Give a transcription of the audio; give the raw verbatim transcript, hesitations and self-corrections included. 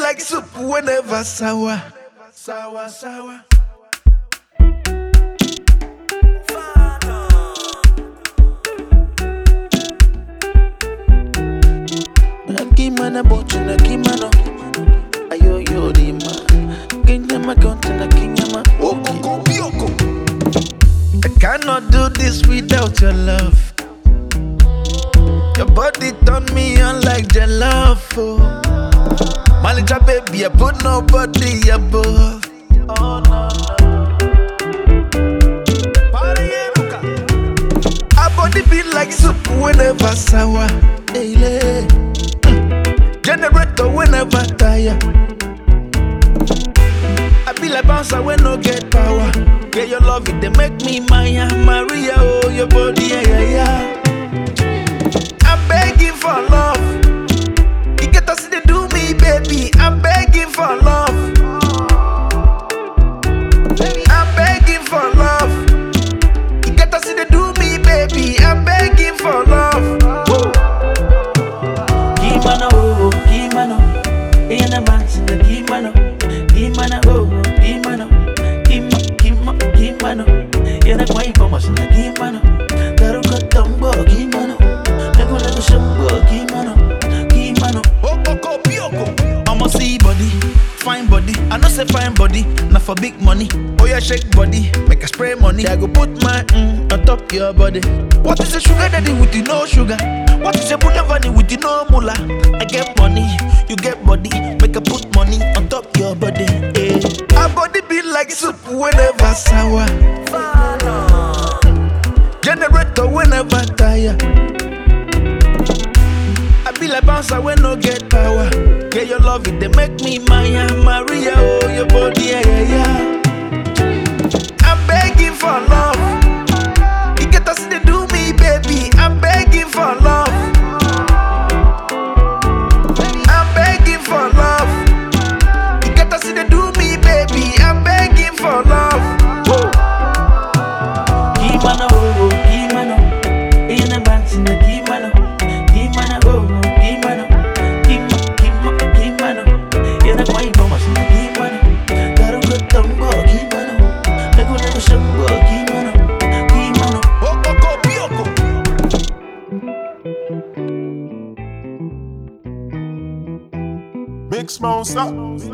like soup whenever sour. Sour, sour. Nakimana bochu nakimano ayo yo dima kinyama konta nakinyama Okoko bioko. I cannot do this without your love. Your body turn me on like jollof. Oh. My little baby, I put nobody above. Oh no no. Our body be like soup whenever sour. Daily. Generator whenever tire. I be like bouncer when no get power. Yeah, your love it, they make me Maya Maria. Oh, your body, yeah, yeah, yeah. I'm begging for love. You get to see they do me, baby. I'm begging for love. I'm begging for love. You get to see they do me, baby. I'm begging for love. Whoa. Kimano oh kimano in a box in the kimano kimano oh kimano kim kim kimano in a quite almost in the kimano Taruka tumbo kimano Lego lego shambo kimano kimano Okoko bioko. I'ma see body, fine body. I know say fine body, not for big money. Oh yeah, shake body, make a spray money. I go put my mm on top your body. What is a sugar daddy with the no sugar? What is a boulevard with the no moolah? I get money, you get body, make a put money on top your body. Eh. Our body be like soup whenever sour. Generator whenever tire. I be like bouncer when no get power. Yeah, your love it, they make me Maya Maria. Oh, your body, yeah, yeah, yeah. I'm begging for love. You get to see they do me, baby. I'm begging for love. I'm begging for love. You get to see they do me, baby. I'm begging for love. Whoa. kimano oh kimano in a box in the kimano kimano oh kimano kim kim kimano in a quite almost in the kimano Taruka tumbo kimano Lego lego shambo kimano kimano Okoko bioko. Big Smoke, stop.